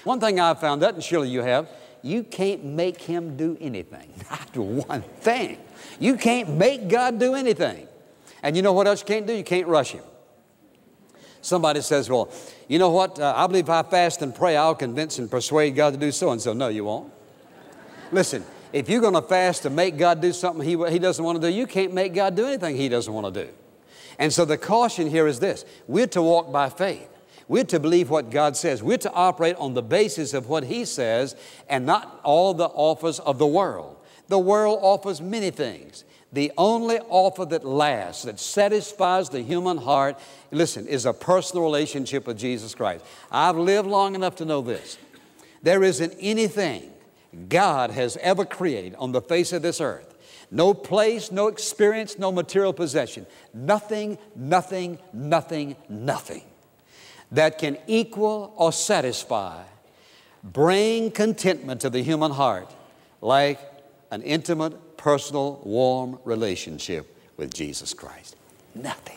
One thing I've found out, and surely you have, you can't make Him do anything. Not one thing. You can't make God do anything. And you know what else you can't do? You can't rush Him. Somebody says, well, you know what? I believe if I fast and pray, I'll convince and persuade God to do so and so. No, you won't. Listen, if you're going to fast to make God do something He doesn't want to do, you can't make God do anything He doesn't want to do. And so the caution here is this. We're to walk by faith. We're to believe what God says. We're to operate on the basis of what He says and not all the offers of the world. The world offers many things. The only offer that lasts, that satisfies the human heart, listen, is a personal relationship with Jesus Christ. I've lived long enough to know this. There isn't anything God has ever created on the face of this earth. No place, no experience, no material possession. Nothing, nothing, nothing, nothing that can equal or satisfy, bring contentment to the human heart like an intimate, personal, warm relationship with Jesus Christ. Nothing.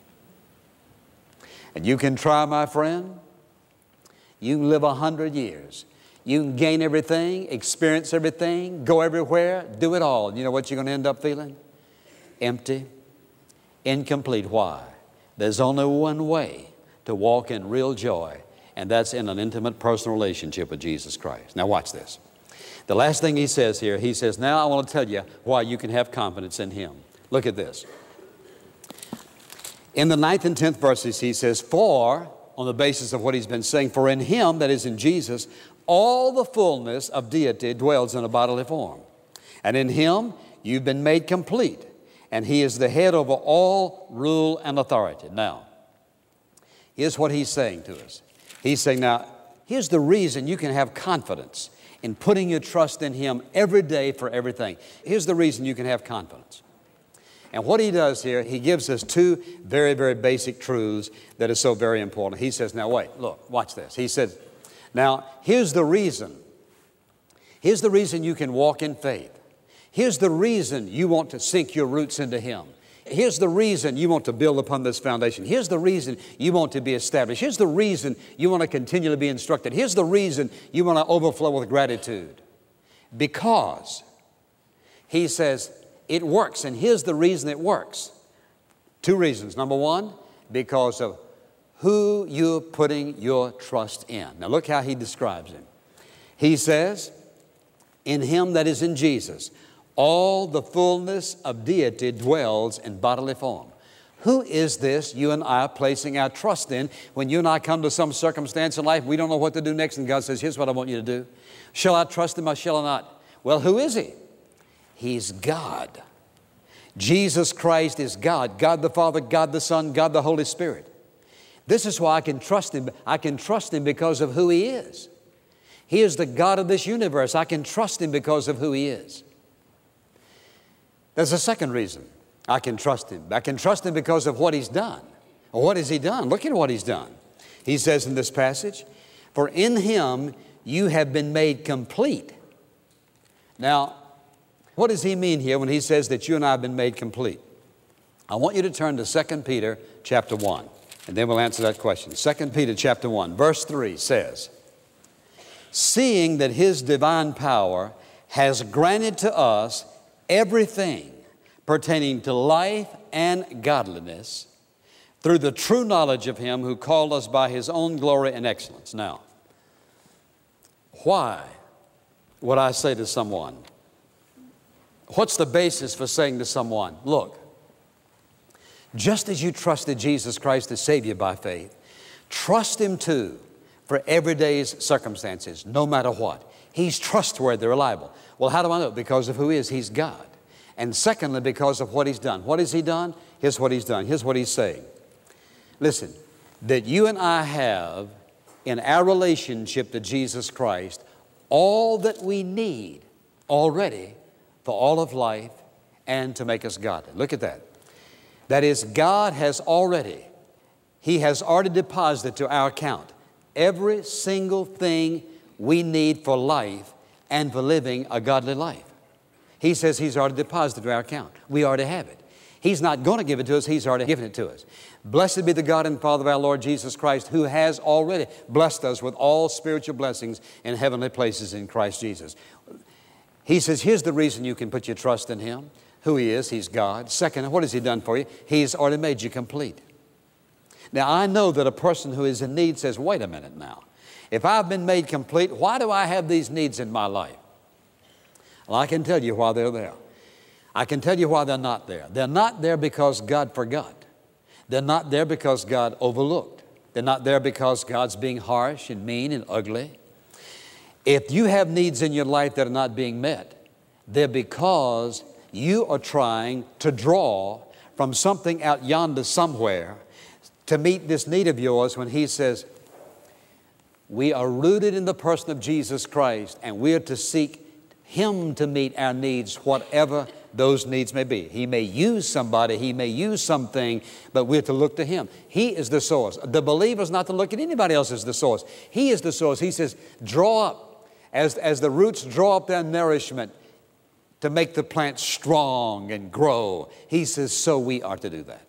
And you can try, my friend. You can live 100 years. You can gain everything, experience everything, go everywhere, do it all. You know what you're going to end up feeling? Empty, incomplete. Why? There's only one way to walk in real joy, and that's in an intimate, personal relationship with Jesus Christ. Now watch this. The last thing he says here, he says, now I want to tell you why you can have confidence in Him. Look at this. In the 9th and 10th verses, he says, for, on the basis of what he's been saying, for in Him, that is in Jesus, all the fullness of deity dwells in a bodily form. And in Him, you've been made complete. And He is the head over all rule and authority. Now, here's what he's saying to us. He's saying, now, here's the reason you can have confidence in putting your trust in Him every day for everything. Here's the reason you can have confidence. And what he does here, he gives us two very, very basic truths that are so very important. He says, now wait, look, watch this. He says, now here's the reason. Here's the reason you can walk in faith. Here's the reason you want to sink your roots into Him. Here's the reason you want to build upon this foundation. Here's the reason you want to be established. Here's the reason you want to continually be instructed. Here's the reason you want to overflow with gratitude. Because, he says, it works. And here's the reason it works. Two reasons. Number one, because of who you're putting your trust in. Now look how he describes Him. He says, in Him, that is in Jesus, all the fullness of deity dwells in bodily form. Who is this you and I are placing our trust in when you and I come to some circumstance in life, we don't know what to do next, and God says, here's what I want you to do. Shall I trust Him or shall I not? Well, who is He? He's God. Jesus Christ is God. God the Father, God the Son, God the Holy Spirit. This is why I can trust Him. I can trust Him because of who He is. He is the God of this universe. I can trust Him because of who He is. There's a second reason I can trust Him. I can trust Him because of what He's done. Well, what has He done? Look at what He's done. He says in this passage, for in Him you have been made complete. Now, what does he mean here when he says that you and I have been made complete? I want you to turn to 2 Peter chapter 1, and then we'll answer that question. 2 Peter chapter 1, verse 3 says, seeing that His divine power has granted to us everything pertaining to life and godliness through the true knowledge of Him who called us by His own glory and excellence. Now, why would I say to someone, what's the basis for saying to someone, look, just as you trusted Jesus Christ to save you by faith, trust Him too for everyday's circumstances, no matter what. He's trustworthy, reliable. Well, how do I know? Because of who He is. He's God. And secondly, because of what He's done. What has He done? Here's what He's done. Here's what He's saying. Listen, that you and I have in our relationship to Jesus Christ all that we need already for all of life and to make us godly. Look at that. That is, God has already, He has already deposited to our account every single thing we need for life and for living a godly life. He says He's already deposited to our account. We already have it. He's not going to give it to us. He's already given it to us. Blessed be the God and Father of our Lord Jesus Christ, who has already blessed us with all spiritual blessings in heavenly places in Christ Jesus. He says, here's the reason you can put your trust in Him. Who He is, He's God. Second, what has He done for you? He's already made you complete. Now, I know that a person who is in need says, wait a minute now. If I've been made complete, why do I have these needs in my life? Well, I can tell you why they're there. I can tell you why they're not there. They're not there because God forgot. They're not there because God overlooked. They're not there because God's being harsh and mean and ugly. If you have needs in your life that are not being met, they're because you are trying to draw from something out yonder somewhere to meet this need of yours, when He says, we are rooted in the person of Jesus Christ, and we are to seek Him to meet our needs, whatever those needs may be. He may use somebody, He may use something, but we're to look to Him. He is the source. The believer's not to look at anybody else as the source. He is the source. He says, draw up, as the roots draw up their nourishment to make the plant strong and grow. He says, so we are to do that.